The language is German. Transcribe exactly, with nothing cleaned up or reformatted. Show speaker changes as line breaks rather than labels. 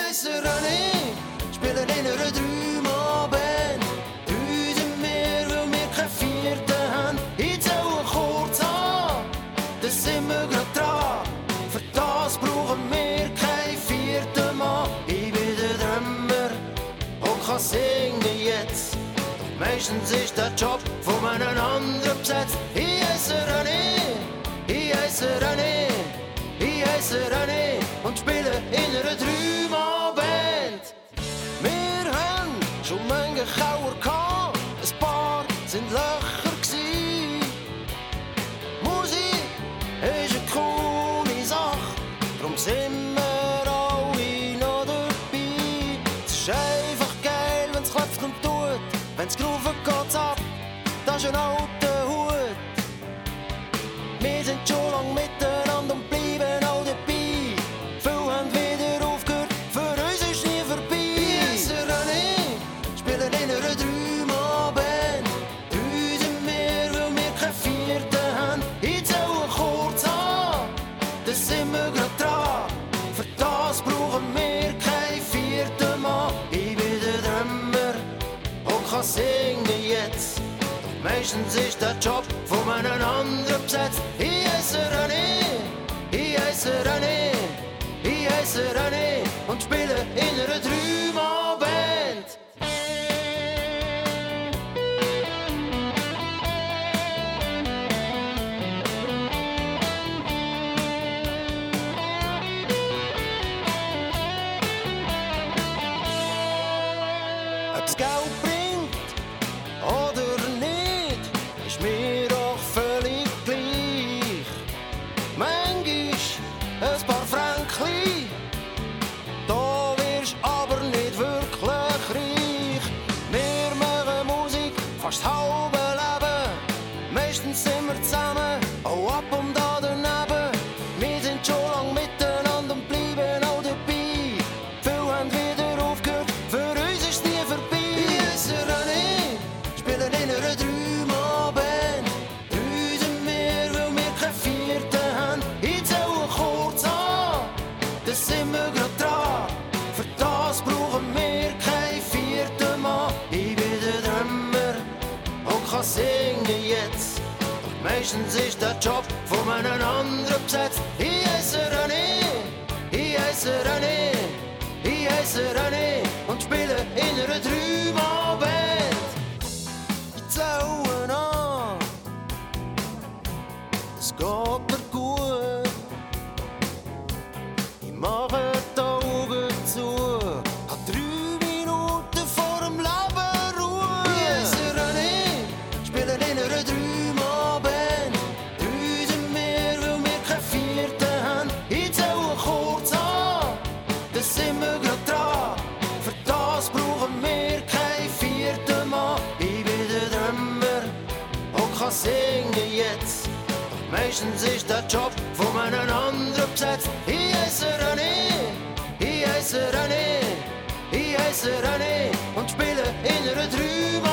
heiße René, spielen in einer Drei-Mann-Band. Drei sind wir, weil wir kein Vierten haben. Ich zähle kurz an, da sind wir grad dran. Für das brauchen wir kein vierten Mann. Ich bin der Drummer und kann singen jetzt. Doch meistens ist der Job von einem anderen besetzt. Ich heiße René, ich heiße René, ich heiße René und spiele in einer Drei-Mann-Band. Wir haben schon manche Kauer gehabt, ein paar sind Löcher gsi. Musik ist eine coole Sache, drum sind wir alle noch dabei. Es ist einfach geil, wenn's klopft und tut, wenn's gerufen geht's ab, das ist ein alter Hut. Wir sind schon lang miteinander und bleiben auch dabei. Viele haben wieder aufgehört, für uns ist nie vorbei. Ich heiße René, spielen in einer Drei-Mann-Band. Drei sind wir, weil wir kein Vierten haben. Ich zähle kurz an, da sind wir grad dran. Für das brauchen wir kein vierten Mann. Ich bin der Drummer und kann singen jetzt. Meistens ist der Job von einem anderen besetzt. Ich heiße René, ich heiße René, ich heiße René und spiele in einer Drei-Mann-Band. Ob's Geld bringt oder nicht, ist mir doch völlig gleich. Manchmal ein paar Fränkli, da wirst aber nicht wirklich reich. Wir machen Musik fast halbe Leben, meistens sind wir zusammen, auch ab und an daneben. Wir sind schon lang miteinander und bleiben auch dabei. Viele haben wieder aufgehört, für uns ist nie vorbei. Ich heiße René, spielen in einer Drei-Mann-Band. Drei sind wir, weil wir kein Vierten haben. Ich zähle kurz an, da sind wir grad dran. Für das brauchen wir kein vierten Mann. Ich bin der Drummer und kann singen jetzt. Doch meistens ist der Job von einem anderen besetzt. Ich heiße René, ich heiße René, ich heiße René und spiele in einer Drei-Mann-Band. Ich zähle an, es geht mir gut. Ich mache die Augen zu, hab drei Minuten vor dem Leben Ruhe. Ich heiße René, spielen in einer Drei-Mann-Band. Drei sind wir, weil wir kein Vierten haben. Ich zähle kurz an, da sind wir grad dran. Für das brauchen wir kein vierten Mann. Ich bin der Drummer und kann singen jetzt. Doch meistens ist der Job von einem anderen besetzt. Ich heiße René, ich heiße René, ich heiße René und spiele in einer Drei-Mann-Band.